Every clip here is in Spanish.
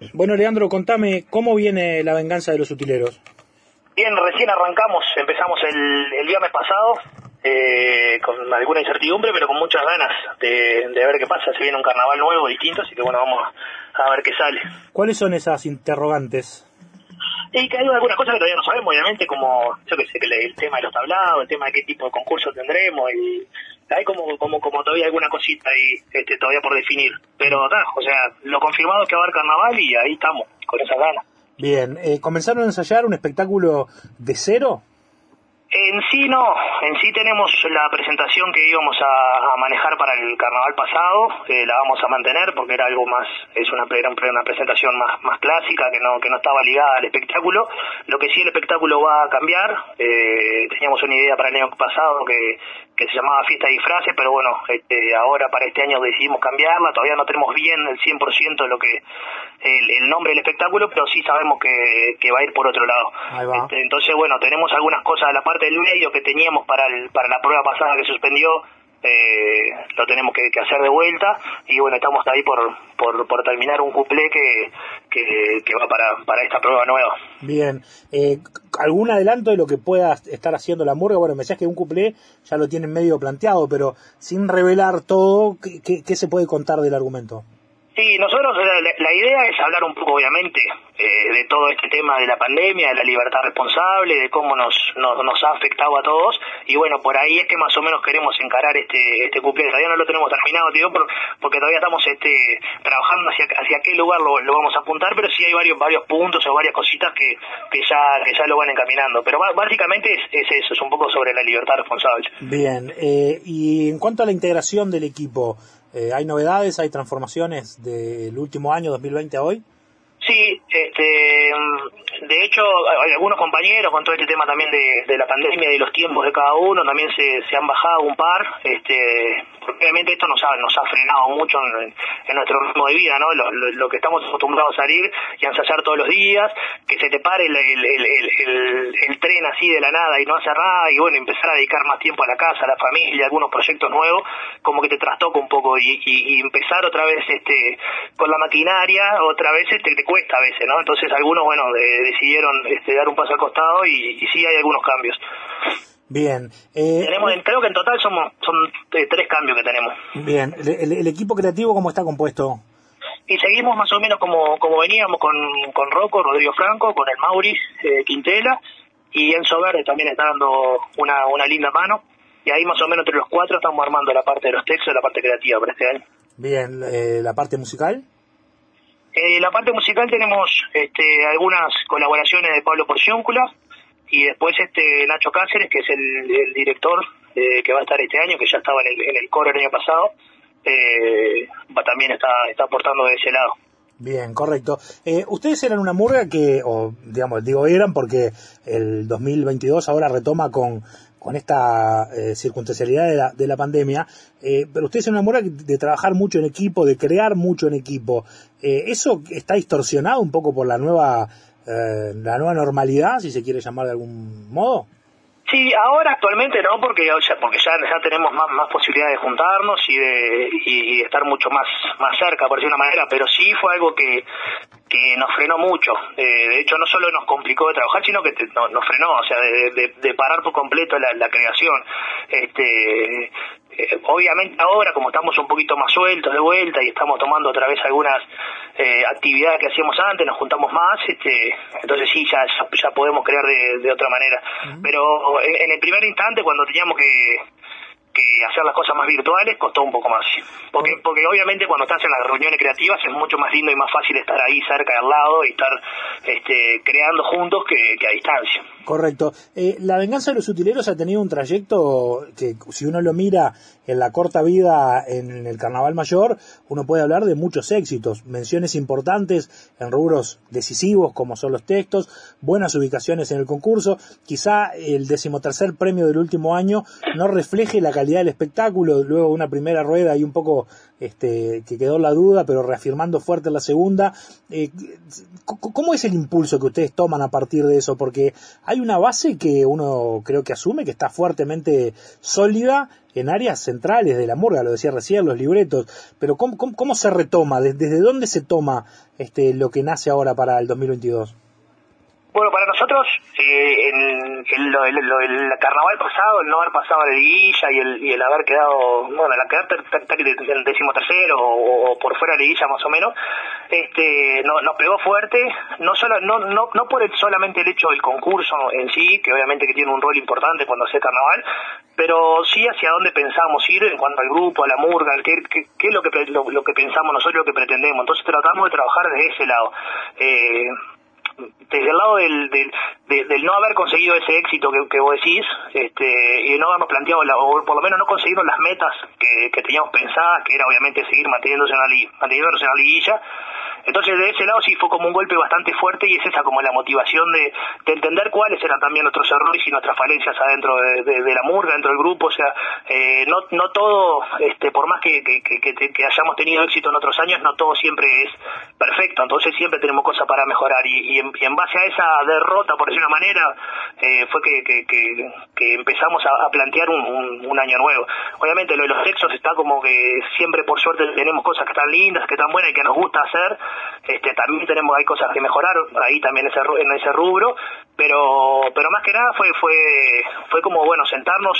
Bueno, Leandro, contame, ¿cómo viene la venganza de los utileros? Bien, recién arrancamos, empezamos el viernes pasado, con alguna incertidumbre, pero con muchas ganas de ver qué pasa. Se viene un carnaval nuevo, distinto, así que bueno, vamos a ver qué sale. ¿Cuáles son esas interrogantes? Y que hay algunas cosas que todavía no sabemos, obviamente, como, yo que sé, que el tema de los tablados, el tema de qué tipo de concurso tendremos, y hay como todavía alguna cosita ahí todavía por definir. Pero nada, o sea, lo confirmado es que va a haber carnaval y ahí estamos, con esas ganas. Bien, ¿comenzaron a ensayar un espectáculo de cero? En sí no, en sí tenemos la presentación que íbamos a manejar para el carnaval pasado, la vamos a mantener porque era algo más, era una presentación más clásica que no estaba ligada al espectáculo. Lo que sí, el espectáculo va a cambiar, teníamos una idea para el año pasado que se llamaba Fiesta de Disfraces, pero bueno, ahora para este año decidimos cambiarla. Todavía no tenemos bien el 100% de lo que el nombre del espectáculo, pero sí sabemos que va a ir por otro lado. Ahí va. Entonces bueno, tenemos algunas cosas de la parte del medio que teníamos para la prueba pasada que suspendió, lo tenemos que hacer de vuelta, y bueno, estamos ahí por terminar un cuplé que va para esta prueba nueva. Bien, ¿algún adelanto de lo que pueda estar haciendo la murga? Bueno, me decías que un cuplé ya lo tienen medio planteado, pero sin revelar todo, ¿qué se puede contar del argumento? Sí, nosotros la idea es hablar un poco, obviamente, de todo este tema de la pandemia, de la libertad responsable, de cómo nos ha afectado a todos, y bueno, por ahí es que más o menos queremos encarar este cuplé. Todavía no lo tenemos terminado, digo, porque todavía estamos trabajando hacia qué lugar lo vamos a apuntar, pero sí hay varios puntos o varias cositas que ya lo van encaminando. Pero básicamente es eso, es un poco sobre la libertad responsable. Bien, y en cuanto a la integración del equipo, ¿hay novedades, hay transformaciones del último año, 2020 a hoy? Sí, de hecho, hay algunos compañeros con todo este tema también de la pandemia y de los tiempos de cada uno, también se han bajado un par, porque obviamente esto nos ha frenado mucho en nuestro ritmo de vida, ¿no? Lo que estamos acostumbrados a salir y a ensayar todos los días, que se te pare el tren así de la nada y no hacer nada, y bueno, empezar a dedicar más tiempo a la casa, a la familia, a algunos proyectos nuevos, como que te trastoca un poco, y empezar otra vez con la maquinaria, otra vez te cuesta a veces, ¿no? Entonces algunos, bueno, decidieron dar un paso al costado, y sí hay algunos cambios. Bien. Creo que en total son 3 cambios que tenemos. Bien. ¿El equipo creativo cómo está compuesto? Y seguimos más o menos como veníamos con Rocco, Rodrigo Franco, con el Mauri Quintela, y Enzo Verde también está dando una linda mano, y ahí más o menos entre los 4 estamos armando la parte de los textos y la parte creativa para este año. Bien. ¿La parte musical? La parte musical tenemos algunas colaboraciones de Pablo Porciúncula, y después Nacho Cáceres, que es el director que va a estar este año, que ya estaba en el coro el año pasado, también está aportando de ese lado. Bien, correcto. Ustedes eran una murga eran porque el 2022 ahora retoma con esta circunstancialidad de la pandemia, pero ustedes eran una murga de trabajar mucho en equipo, de crear mucho en equipo. ¿Eso está distorsionado un poco por la nueva normalidad, si se quiere llamar de algún modo? Sí, ahora actualmente no, porque ya tenemos más posibilidades de juntarnos y de estar mucho más cerca, por decir una manera, pero sí fue algo que nos frenó mucho. De hecho, no solo nos complicó de trabajar, sino que nos frenó, o sea, de parar por completo la creación. Obviamente ahora, como estamos un poquito más sueltos de vuelta y estamos tomando otra vez algunas actividades que hacíamos antes, nos juntamos más, entonces sí, ya podemos crear de otra manera. Uh-huh. Pero en el primer instante, cuando teníamos que hacer las cosas más virtuales, costó un poco más. Porque obviamente cuando estás en las reuniones creativas es mucho más lindo y más fácil estar ahí cerca, al lado, y estar creando juntos que a distancia. Correcto. La venganza de los utileros ha tenido un trayecto que, si uno lo mira en la corta vida en el Carnaval Mayor, uno puede hablar de muchos éxitos, menciones importantes en rubros decisivos como son los textos, buenas ubicaciones en el concurso. Quizá el 13º premio del último año no refleje la calidad del espectáculo, luego una primera rueda y un poco que quedó la duda, pero reafirmando fuerte en la segunda. ¿Cómo es el impulso que ustedes toman a partir de eso? Porque hay una base que uno creo que asume que está fuertemente sólida, en áreas centrales de la murga, lo decía recién, los libretos, pero ¿cómo se retoma? ¿Desde dónde se toma lo que nace ahora para el 2022? Bueno, para nosotros, el carnaval pasado, el no haber pasado a la liguilla y el haber quedado, bueno, el quedar en 13º o por fuera de la liguilla más o menos, nos pegó fuerte, no por solamente el hecho del concurso en sí, que obviamente que tiene un rol importante cuando hace carnaval, pero sí hacia dónde pensamos ir en cuanto al grupo, a la murga, qué es lo que pensamos nosotros, lo que pretendemos. Entonces tratamos de trabajar desde ese lado. Desde el lado del no haber conseguido ese éxito que vos decís, y no habernos planteado, o por lo menos no conseguir las metas que teníamos pensadas, que era obviamente seguir manteniéndose en la liguilla. Entonces de ese lado sí fue como un golpe bastante fuerte, y es esa como la motivación de entender cuáles eran también nuestros errores y nuestras falencias adentro de la murga, dentro del grupo. O sea, no todo, por más que hayamos tenido éxito en otros años, no todo siempre es perfecto, entonces siempre tenemos cosas para mejorar, y en base a esa derrota, por decir una manera, fue que empezamos a plantear un año nuevo. Obviamente lo de los textos está como que siempre, por suerte, tenemos cosas que están lindas, que están buenas y que nos gusta hacer. También hay cosas que mejorar ahí también en ese rubro, pero más que nada fue como, bueno, sentarnos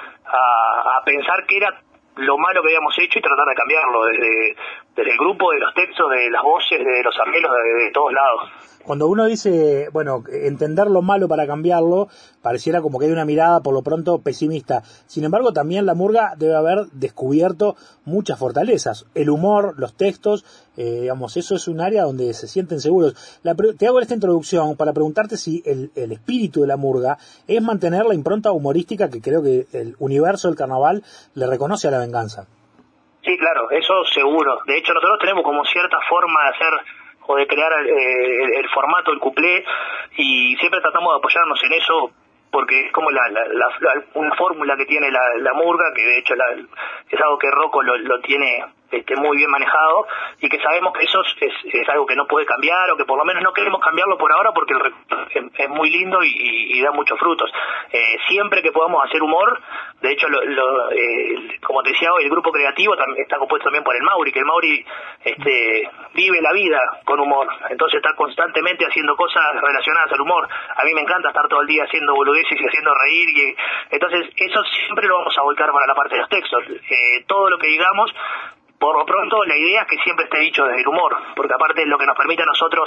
a pensar qué era lo malo que habíamos hecho y tratar de cambiarlo desde el grupo, de los textos, de las voces, de los arreglos, de todos lados. Cuando uno dice, bueno, entender lo malo para cambiarlo, pareciera como que hay una mirada por lo pronto pesimista. Sin embargo, también la murga debe haber descubierto muchas fortalezas. El humor, los textos, eso es un área donde se sienten seguros. Te hago esta introducción para preguntarte si el espíritu de la murga es mantener la impronta humorística que creo que el universo del carnaval le reconoce a la venganza. Sí, claro, eso seguro. De hecho, nosotros tenemos como cierta forma de hacer o de crear el formato, el cuplé, y siempre tratamos de apoyarnos en eso, porque es como una fórmula que tiene la murga, que de hecho es algo que Rocco lo tiene muy bien manejado, y que sabemos que eso es algo que no puede cambiar, o que por lo menos no queremos cambiarlo por ahora, porque es muy lindo y da muchos frutos. Siempre que podamos hacer humor, de hecho, como te decía hoy, el grupo creativo está compuesto también por el Mauri, que el Mauri vive la vida con humor, entonces está constantemente haciendo cosas relacionadas al humor. A mí me encanta estar todo el día haciendo boludeces y haciendo reír, entonces eso siempre lo vamos a volcar para la parte de los textos. Todo lo que digamos, por lo pronto, la idea es que siempre esté dicho desde el humor, porque aparte es lo que nos permite a nosotros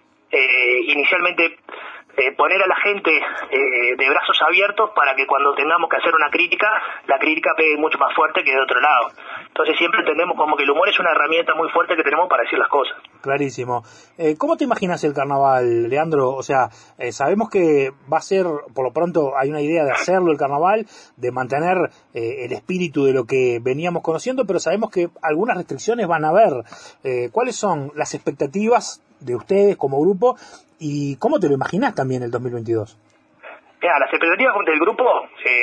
inicialmente poner a la gente de brazos abiertos para que cuando tengamos que hacer una crítica, la crítica pegue mucho más fuerte que de otro lado. Entonces siempre entendemos como que el humor es una herramienta muy fuerte que tenemos para decir las cosas. Clarísimo. ¿Cómo te imaginas el carnaval, Leandro? O sea, sabemos que va a ser, por lo pronto hay una idea de hacerlo el carnaval, de mantener el espíritu de lo que veníamos conociendo, pero sabemos que algunas restricciones van a haber. ¿Cuáles son las expectativas de ustedes como grupo y cómo te lo imaginás también el 2022? Mira, las expectativas del grupo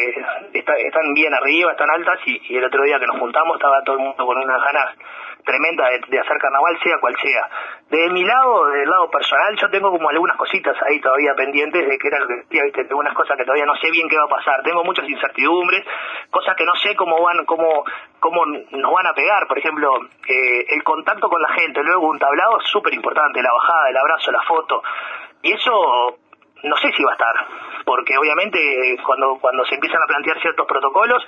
están bien arriba, están altas, y el otro día que nos juntamos estaba todo el mundo con unas ganas tremendas de hacer carnaval, sea cual sea. De mi lado, del lado personal, yo tengo como algunas cositas ahí todavía pendientes de que era lo que decía, ¿viste? Tengo unas cosas que todavía no sé bien qué va a pasar, tengo muchas incertidumbres, cosas que no sé cómo nos van a pegar. Por ejemplo, el contacto con la gente, luego un tablado es súper importante, la bajada, el abrazo, la foto, y eso no sé si va a estar, porque obviamente cuando se empiezan a plantear ciertos protocolos,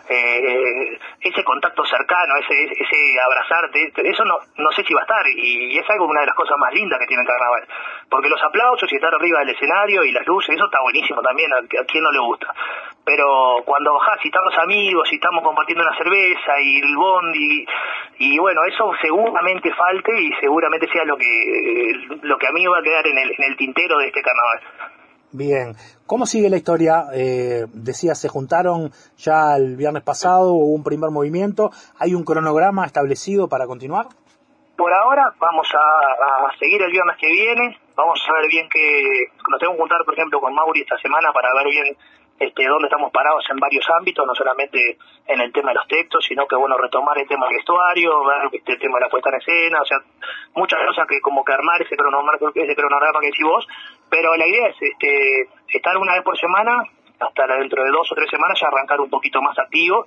ese contacto cercano, ese abrazarte, eso no sé si va a estar, y es algo, una de las cosas más lindas que tiene el carnaval, porque los aplausos y estar arriba del escenario y las luces, eso está buenísimo también, a quien no le gusta, pero cuando bajás y están los amigos y estamos compartiendo una cerveza y el bondi, y bueno, eso seguramente falte y seguramente sea lo que a mí va a quedar en el tintero de este carnaval. Bien, ¿cómo sigue la historia? Decías, se juntaron ya el viernes pasado, hubo un primer movimiento, ¿hay un cronograma establecido para continuar? Por ahora vamos a seguir el viernes que viene, vamos a ver bien nos tenemos que juntar, por ejemplo, con Mauri esta semana para ver bien dónde estamos parados en varios ámbitos, no solamente en el tema de los textos, sino que bueno, retomar el tema del vestuario, ver el tema de la puesta en escena, o sea, muchas cosas que como que armar ese cronograma que decís vos, pero la idea es estar una vez por semana, hasta dentro de 2 o 3 semanas ya arrancar un poquito más activo,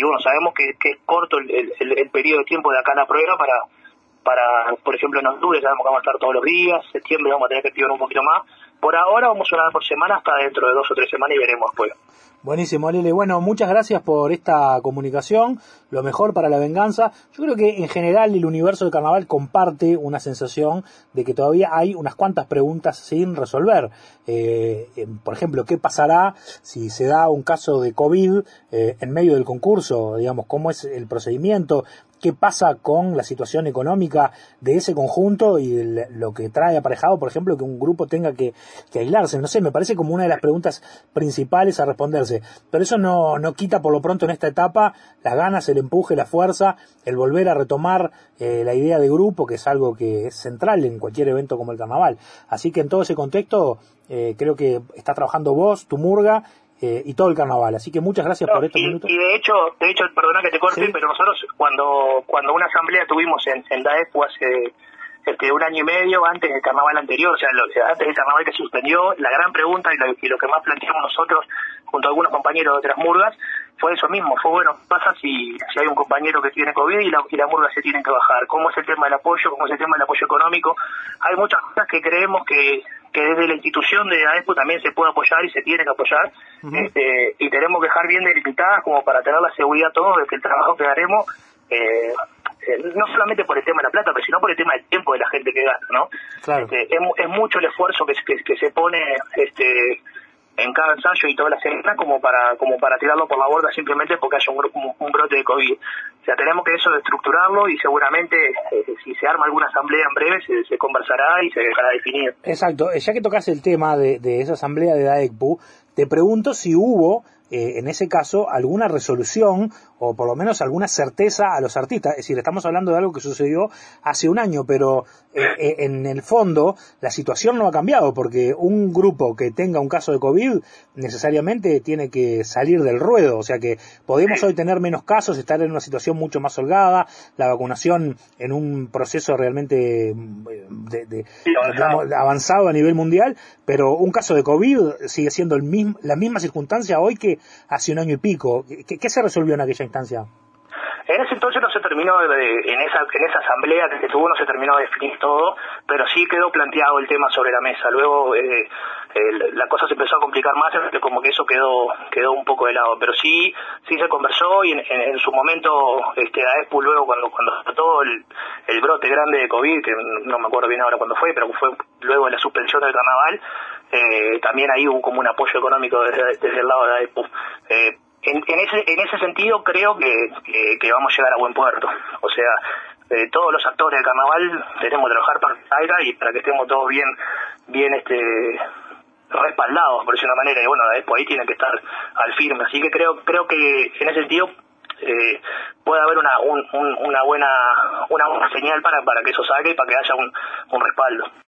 y bueno, sabemos que es corto el periodo de tiempo de acá a la prueba para, por ejemplo, en octubre sabemos que vamos a estar todos los días, septiembre vamos a tener que activar un poquito más. Por ahora vamos una vez por semana hasta dentro de 2 o 3 semanas y veremos después. Buenísimo, Lele. Bueno, muchas gracias por esta comunicación. Lo mejor para la venganza. Yo creo que en general el universo del carnaval comparte una sensación de que todavía hay unas cuantas preguntas sin resolver. Por ejemplo, ¿qué pasará si se da un caso de COVID en medio del concurso? Digamos, ¿cómo es el procedimiento? ¿Qué pasa con la situación económica de ese conjunto y de lo que trae aparejado, por ejemplo, que un grupo tenga que aislarse? No sé, me parece como una de las preguntas principales a responderse. Pero eso no quita por lo pronto en esta etapa las ganas, el empuje, la fuerza, el volver a retomar la idea de grupo, que es algo que es central en cualquier evento como el carnaval. Así que en todo ese contexto creo que está trabajando vos, tu murga, y todo el carnaval, así que muchas gracias por estos minutos. Y de hecho, perdona que te corte, ¿sí? Pero nosotros cuando una asamblea tuvimos en DAEPU hace 1 año y medio, antes del carnaval anterior, o sea, antes del carnaval que suspendió, la gran pregunta y lo que más planteamos nosotros, junto a algunos compañeros de otras murgas, fue eso mismo, fue bueno, ¿qué pasa si hay un compañero que tiene COVID y la murga se tiene que bajar? ¿Cómo es el tema del apoyo? ¿Cómo es el tema del apoyo económico? Hay muchas cosas que creemos que desde la institución de AESPU también se puede apoyar y se tiene que apoyar, y tenemos que dejar bien delimitadas como para tener la seguridad todos de que el trabajo que haremos, no solamente por el tema de la plata, pero sino por el tema del tiempo de la gente que gasta, ¿no? Claro. Es mucho el esfuerzo que se pone en cada ensayo y toda la semana como para tirarlo por la borda simplemente porque haya un brote de COVID. O sea, tenemos que eso estructurarlo y seguramente si se arma alguna asamblea en breve se conversará y se dejará definido. Exacto. Ya que tocas el tema de esa asamblea de DAECPU, te pregunto si hubo en ese caso alguna resolución o por lo menos alguna certeza a los artistas. Es decir, estamos hablando de algo que sucedió hace 1 año, pero en el fondo la situación no ha cambiado, porque un grupo que tenga un caso de COVID necesariamente tiene que salir del ruedo. O sea que podemos hoy tener menos casos, estar en una situación mucho más holgada, la vacunación en un proceso realmente digamos, avanzado a nivel mundial, pero un caso de COVID sigue siendo la misma circunstancia hoy que hace 1 año y pico. ¿Qué se resolvió en aquella instancia? En ese entonces no se terminó, en esa asamblea que se tuvo no se terminó de definir todo, pero sí quedó planteado el tema sobre la mesa. Luego la cosa se empezó a complicar más, como que eso quedó un poco de lado, pero sí se conversó y en su momento AESPU luego cuando trató el brote grande de COVID, que no me acuerdo bien ahora cuándo fue, pero fue luego de la suspensión del carnaval, también ahí hubo como un apoyo económico desde el lado de AESPU. En ese sentido creo que vamos a llegar a buen puerto. O sea, todos los actores del carnaval tenemos que trabajar para que salga y para que estemos todos bien respaldados, por decirlo de una manera, y bueno, después ahí tienen que estar al firme. Así que creo que en ese sentido puede haber una buena señal para que eso salga y para que haya un respaldo.